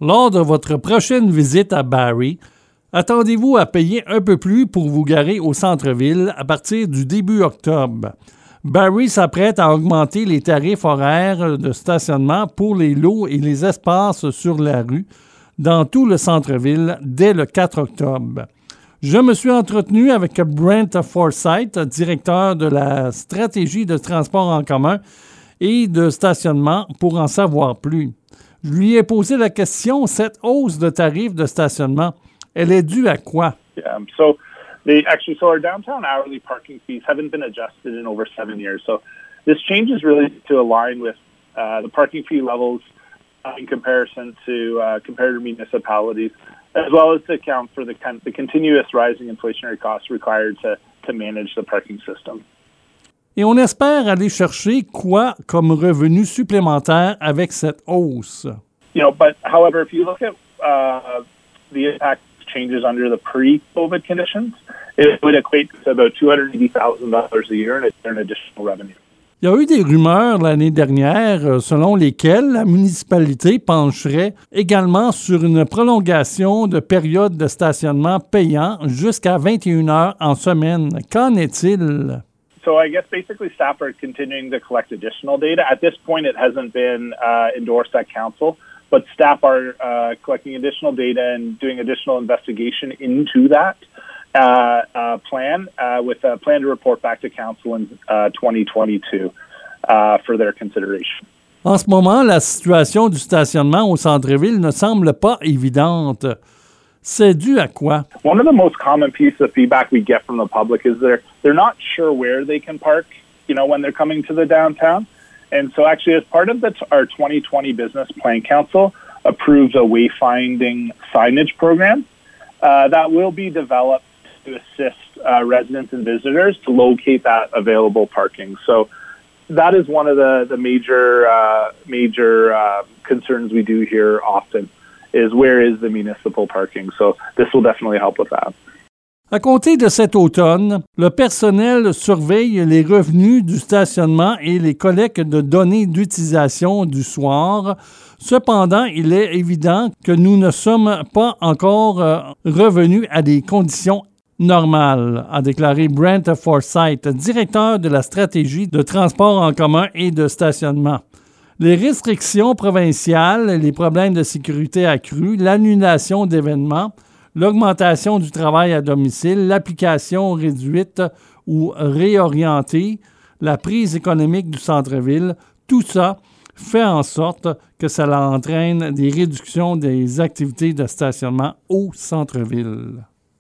Lors de votre prochaine visite à Barrie, attendez-vous à payer un peu plus pour vous garer au centre-ville à partir du début octobre. Barrie s'apprête à augmenter les tarifs horaires de stationnement pour les lots et les espaces sur la rue dans tout le centre-ville dès le 4 octobre. Je me suis entretenu avec Brent Forsyth, directeur de la stratégie de transport en commun et de stationnement, pour en savoir plus. Je lui ai posé la question, cette hausse de tarifs de stationnement, elle est due à quoi? So our downtown hourly parking fees haven't been adjusted in over 7 years. So this change is really to align with the parking fee levels in comparison to comparator municipalities, as well as to account for the continuous rising inflationary costs required to manage the parking system. Et on espère aller chercher quoi comme revenu supplémentaire avec cette hausse? But however, if you look at the impact changes under the pre-COVID conditions, it would equate to about $280,000 a year in additional revenue. Il y a eu des rumeurs l'année dernière selon lesquelles la municipalité pencherait également sur une prolongation de période de stationnement payant jusqu'à 21 heures en semaine. Qu'en est-il? So I guess basically staff are continuing to collect additional data. At this point, it hasn't been endorsed at council, but staff are collecting additional data and doing additional investigation into that plan with a plan to report back to council in 2022 for their consideration. En ce moment, la situation du stationnement au centre-ville ne semble pas évidente. C'est dû à quoi? One of the most common pieces of feedback we get from the public is they're not sure where they can park, when they're coming to the downtown. And so actually, as part of our 2020 Business Plan Council approved a wayfinding signage program that will be developed to assist residents and visitors to locate that available parking. So that is one of the major concerns we do here often, is where is the municipal parking. So this will definitely help with that. À compter de cet automne, le personnel surveille les revenus du stationnement et les collectes de données d'utilisation du soir. Cependant, il est évident que nous ne sommes pas encore revenus à des conditions normales, a déclaré Brent Forsyth, directeur de la stratégie de transport en commun et de stationnement. Les restrictions provinciales, les problèmes de sécurité accrus, l'annulation d'événements, l'augmentation du travail à domicile, l'application réduite ou réorientée, la prise économique du centre-ville, tout ça fait en sorte que ça entraîne des réductions des activités de stationnement au centre-ville.